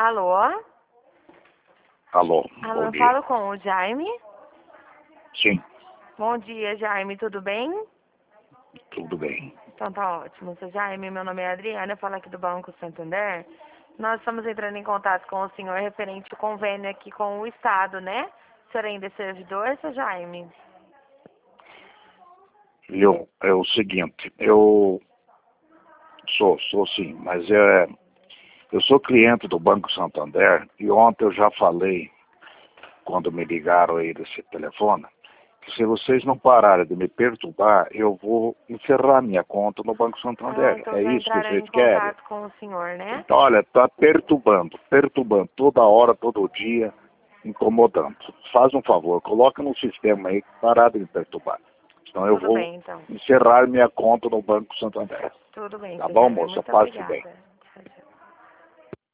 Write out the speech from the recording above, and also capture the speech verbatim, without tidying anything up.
Alô? Alô, Alô, bom eu dia. falo com o Jaime. Sim, Bom dia, Jaime, tudo bem? tudo bem. Então tá ótimo. Seu Jaime, meu nome é Adriana, eu falo aqui do Banco Santander. Nós estamos entrando em contato com o senhor referente ao convênio aqui com o Estado, né? O senhor ainda é servidor, seu Jaime? Eu, é o seguinte, eu sou, sou sim, mas é, eu sou cliente do Banco Santander e ontem eu já falei, quando me ligaram aí desse telefone, que se vocês não pararem de me perturbar, eu vou encerrar minha conta no Banco Ah, Santander. então É já isso que entraram vocês em querem? contato com o senhor, né? Então, olha, tá perturbando, perturbando toda hora, todo dia, incomodando. Faz um favor, coloca no sistema aí, parar de me perturbar. Senão eu Tudo vou bem, então. encerrar minha conta no Banco Santander. Tudo bem, Tá seu bom, Jaime. moça? Muito Passe bem. obrigada.